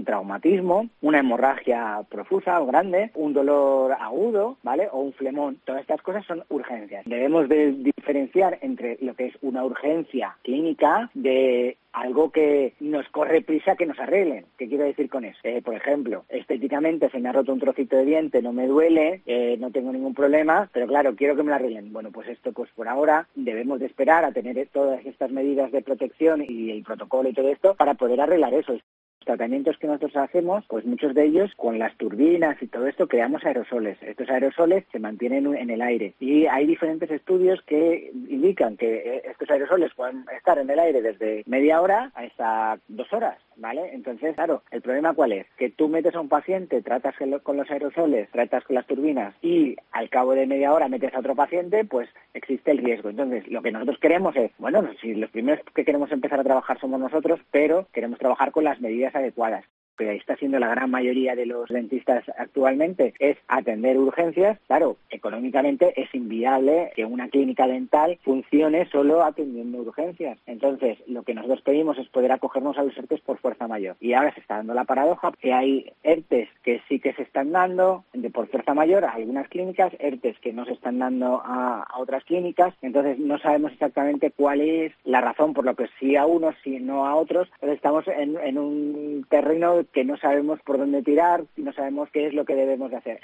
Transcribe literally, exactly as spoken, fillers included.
traumatismo, una hemorragia profusa o grande, un dolor agudo, ¿vale? O un flemón. Todas estas cosas son urgencias. Debemos de diferenciar entre lo que es una urgencia clínica de algo que nos corre prisa que nos arreglen. ¿Qué quiero decir con eso? Eh, por ejemplo, estéticamente se me ha roto un trocito de diente, no me duele, eh, no tengo ningún problema, pero claro, quiero que me lo arreglen. Bueno, pues esto, pues por ahora debemos de esperar a tener todas estas medidas de protección y el protocolo y todo esto para poder arreglar eso. Los tratamientos que nosotros hacemos, pues muchos de ellos con las turbinas y todo esto creamos aerosoles. Estos aerosoles se mantienen en el aire y hay diferentes estudios que indican que estos aerosoles pueden estar en el aire desde media hora hasta dos horas, ¿vale? Entonces, claro, ¿el problema cuál es? Que tú metes a un paciente, tratas con los aerosoles, tratas con las turbinas y al cabo de media hora metes a otro paciente, pues existe el riesgo. Entonces, lo que nosotros queremos es, bueno, si los primeros que queremos empezar a trabajar somos nosotros, pero queremos trabajar con las medidas adecuadas. Que está haciendo la gran mayoría de los dentistas actualmente es atender urgencias. Claro, económicamente es inviable que una clínica dental funcione solo atendiendo urgencias. Entonces, lo que nosotros pedimos es poder acogernos a los ERTES por fuerza mayor. Y ahora se está dando la paradoja que hay ERTES que sí que se están dando de por fuerza mayor a algunas clínicas, ERTES que no se están dando a, a otras clínicas. Entonces, no sabemos exactamente cuál es la razón por lo que sí a unos, sí no a otros. Entonces, estamos en, en un terreno que no sabemos por dónde tirar y no sabemos qué es lo que debemos de hacer.